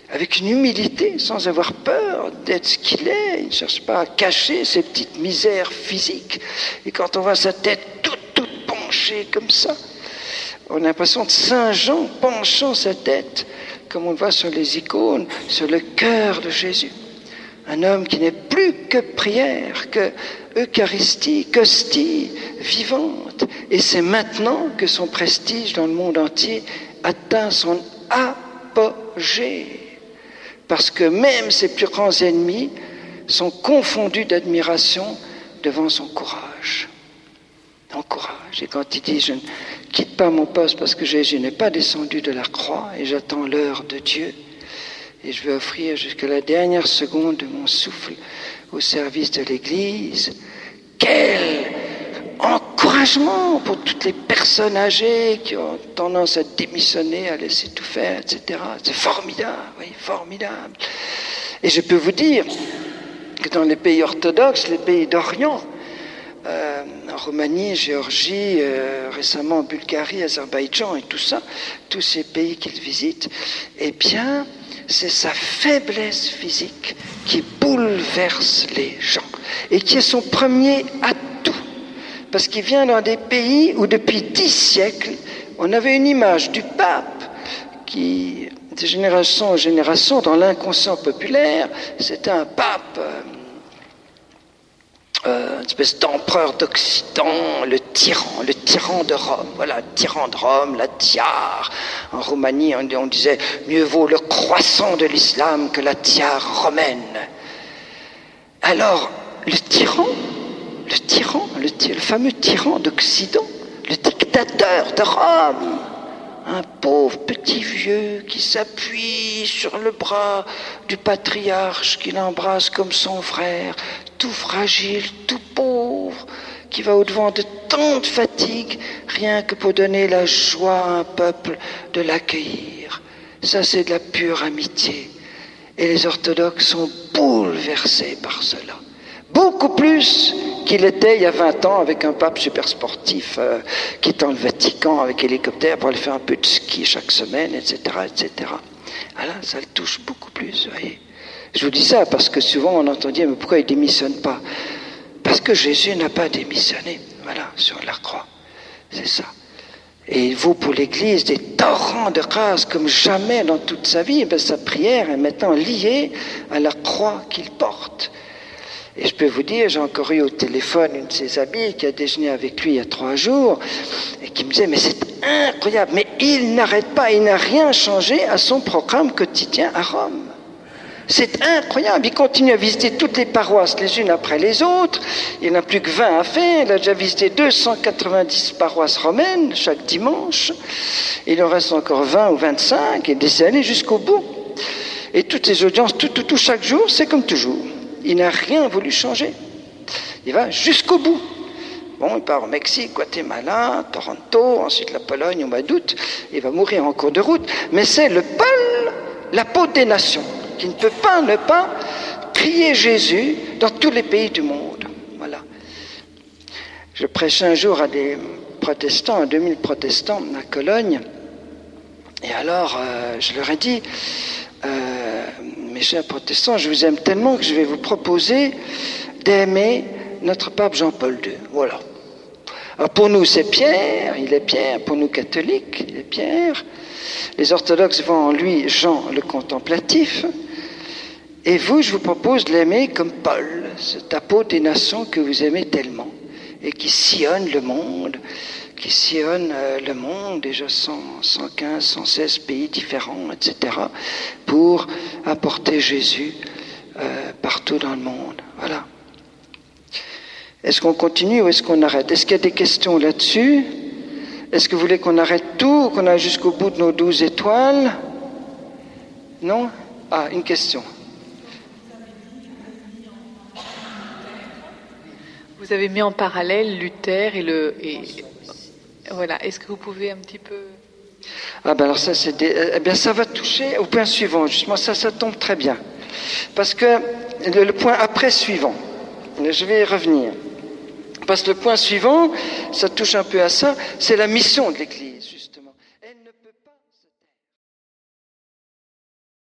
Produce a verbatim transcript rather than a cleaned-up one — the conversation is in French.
avec une humilité, sans avoir peur d'être ce qu'il est. Il ne cherche pas à cacher ses petites misères physiques. Et quand on voit sa tête toute, toute penchée comme ça, on a l'impression de Saint Jean penchant sa tête, comme on le voit sur les icônes, sur le cœur de Jésus. Un homme qui n'est plus que prière, que Eucharistie, qu'hostie vivante. Et c'est maintenant que son prestige dans le monde entier atteint son apogée. Parce que même ses plus grands ennemis sont confondus d'admiration devant son courage. Son courage. Et quand il dit « Je ne quitte pas mon poste parce que Jésus n'est pas descendu de la croix et j'attends l'heure de Dieu et je vais offrir jusqu'à la dernière seconde de mon souffle au service de l'Église. » Quel encouragement pour toutes les personnes âgées qui ont tendance à démissionner, à laisser tout faire, et cetera. C'est formidable, oui, formidable. Et je peux vous dire que dans les pays orthodoxes, les pays d'Orient, euh, en Roumanie, Géorgie, euh, récemment en Bulgarie, Azerbaïdjan et tout ça, tous ces pays qu'ils visitent, eh bien, c'est sa faiblesse physique qui bouleverse les gens et qui est son premier atout. Parce qu'il vient dans des pays où depuis dix siècles, on avait une image du pape qui, de génération en génération, dans l'inconscient populaire, c'était un pape, euh, euh, une espèce d'empereur d'Occident, le tyran, le tyran de Rome. Voilà, le tyran de Rome, la tiare. En Roumanie, on, on disait, mieux vaut le croissant de l'islam que la tiare romaine. Alors, le tyran, le tyran, le, ty- le fameux tyran d'Occident, le dictateur de Rome, un pauvre petit vieux qui s'appuie sur le bras du patriarche, qu'il embrasse comme son frère, tout fragile, tout pauvre, qui va au-devant de tant de fatigue, rien que pour donner la joie à un peuple de l'accueillir. Ça, c'est de la pure amitié. Et les orthodoxes sont bouleversés par cela. Beaucoup plus qu'il était il y a vingt ans avec un pape super sportif euh, qui est dans le Vatican avec hélicoptère pour aller faire un peu de ski chaque semaine, et cetera, et cetera. Alors, ça le touche beaucoup plus, vous voyez. Je vous dis ça parce que souvent on entend dire, mais pourquoi il ne démissionne pas? Parce que Jésus n'a pas démissionné, voilà, sur la croix. C'est ça. Et il vaut pour l'Église des torrents de grâce comme jamais dans toute sa vie. Ben, sa prière est maintenant liée à la croix qu'il porte. Et je peux vous dire, j'ai encore eu au téléphone une de ses amies qui a déjeuné avec lui il y a trois jours et qui me disait, mais c'est incroyable, mais il n'arrête pas, il n'a rien changé à son programme quotidien à Rome. C'est incroyable, il continue à visiter toutes les paroisses les unes après les autres, il n'a plus que vingt à faire, il a déjà visité deux cent quatre-vingt-dix paroisses romaines chaque dimanche, il en reste encore vingt ou vingt-cinq, et des années jusqu'au bout. Et toutes les audiences, tout, tout, tout, chaque jour, c'est comme toujours. Il n'a rien voulu changer. Il va jusqu'au bout. Bon, il part au Mexique, Guatemala, Toronto, ensuite la Pologne au mois d'août. Il va mourir en cours de route. Mais c'est le Paul, l'apôtre des nations, qui ne peut pas ne pas crier Jésus dans tous les pays du monde. Voilà. Je prêchais un jour à des protestants, à deux mille protestants à Cologne. Et alors, euh, je leur ai dit... Euh, mes chers protestants, je vous aime tellement que je vais vous proposer d'aimer notre pape Jean-Paul deux. Voilà. Alors pour nous, c'est Pierre, il est Pierre. Pour nous catholiques, il est Pierre. Les orthodoxes voient en lui Jean le contemplatif. Et vous, je vous propose de l'aimer comme Paul, cet apôtre des nations que vous aimez tellement et qui sillonne le monde, qui sillonne euh, le monde, déjà cent, cent quinze, cent seize pays différents, et cetera, pour apporter Jésus euh, partout dans le monde. Voilà. Est-ce qu'on continue ou est-ce qu'on arrête? Est-ce qu'il y a des questions là-dessus? Est-ce que vous voulez qu'on arrête tout, qu'on aille jusqu'au bout de nos douze étoiles? Non? Ah, une question. Vous avez mis en parallèle Luther et le... Et... Voilà, est-ce que vous pouvez un petit peu... Ah ben alors ça, c'est des... eh bien ça va toucher au point suivant, justement, ça, ça tombe très bien. Parce que le, le point après suivant, je vais y revenir. Parce que le point suivant, ça touche un peu à ça, c'est la mission de l'Église, justement.